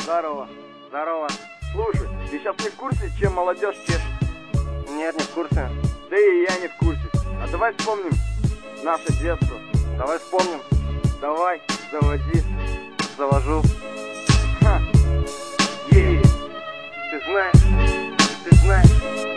Здорово. Здорово. Слушай, ты сейчас не в курсе, чем молодежь чешет? Нет, не в курсе. Да и я не в курсе. А давай вспомним наше детство. Давай вспомним. Давай, заводи. Завожу. Ха. Ей. Ты знаешь.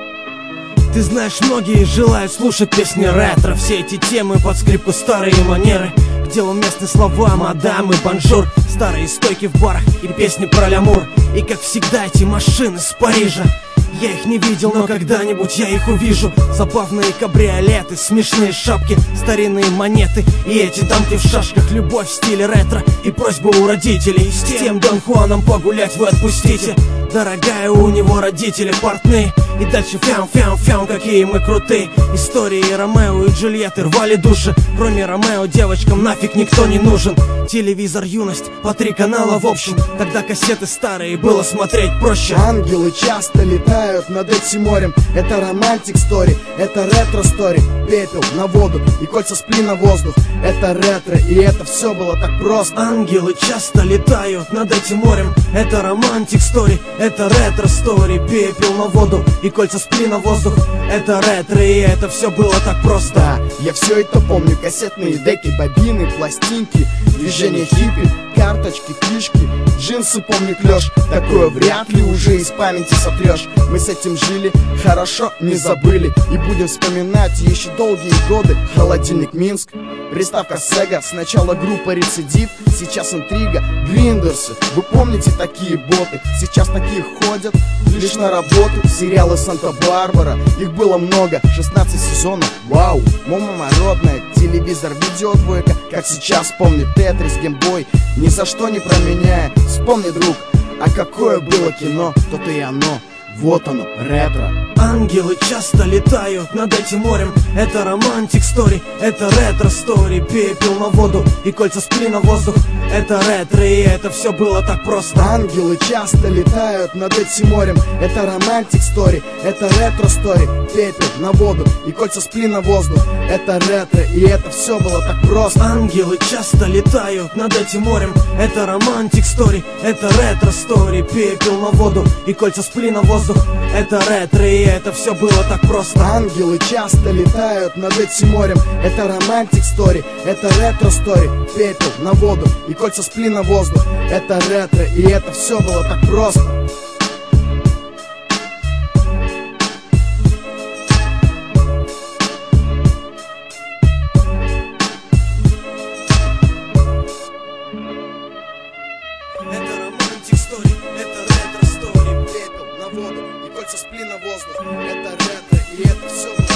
Ты знаешь, многие желают слушать песни ретро. Все эти темы под скрипку, старые манеры, где уместны слова мадам и бонжур, старые стойки в барах и песни про лямур. И как всегда эти машины с Парижа. Я их не видел, но когда-нибудь я их увижу. Забавные кабриолеты, смешные шапки, старинные монеты и эти дамки в шашках. Любовь в стиле ретро и просьба у родителей: с тем Дон Хуаном погулять вы отпустите. Дорогая, у него родители портные. И дальше фям-фям-фям, какие мы крутые. Истории Ромео и Джульетты рвали души. Кроме Ромео девочкам нафиг никто не нужен. Телевизор, юность, по 3 канала в общем. Тогда кассеты старые, было смотреть проще. Ангелы часто летают над этим морем. Это романтик стори, это ретро стори. Пепел на воду и кольца спли на воздух. Это ретро, и это все было так просто. Ангелы часто летают над этим морем. Это романтик стори, это ретро стори. Пепел на воду и кольца спли на воздух. Это ретро, и это все было так просто. Да, я все это помню. Кассетные деки, бобины, пластинки, движение хиппи, карточки, книжки, джинсы, помню, клеш. Такое вряд ли уже из памяти сотрешь. Мы с этим жили, хорошо не забыли. И будем вспоминать еще долгие годы. Холодильник Минск, приставка Sega. Сначала группа Рецидив, сейчас Интрига, Гриндерсы. Вы помните такие боты? Сейчас такие ходят лишь на работу. Сериалы Санта-Барбара, их было много, 16 сезонов, вау. Мама родная, телевизор, видеодвойка. Как сейчас помню Тетрис, Геймбой, ни за что не променяя. Вспомни, друг, а какое было кино, то-то и оно. Вот оно, ретро. Ангелы часто летают над этим морем. Это романтик стори, это ретро стори. Пепел на воду и кольца спли на воздух. Это ретро, и это все было так просто. Ангелы часто летают над этим морем. Это романтик стори, это ретро стори. Пепел на воду и кольца спли на воздух. Это ретро, и это все было так просто. Ангелы часто летают над этим морем. Это романтик стори, это ретро стори. Пепел на воду и кольца спли на воздух. Это ретро, и это все было так просто. Ангелы часто летают над этим морем. Это романтик стори, это ретро стори. Пепел на воду и кольца спли на воздух. Это ретро, и это все было так просто. Это романтик стори, это ретро стори. Пепел на воду и кольца спли на воздух. Это ретро, и это все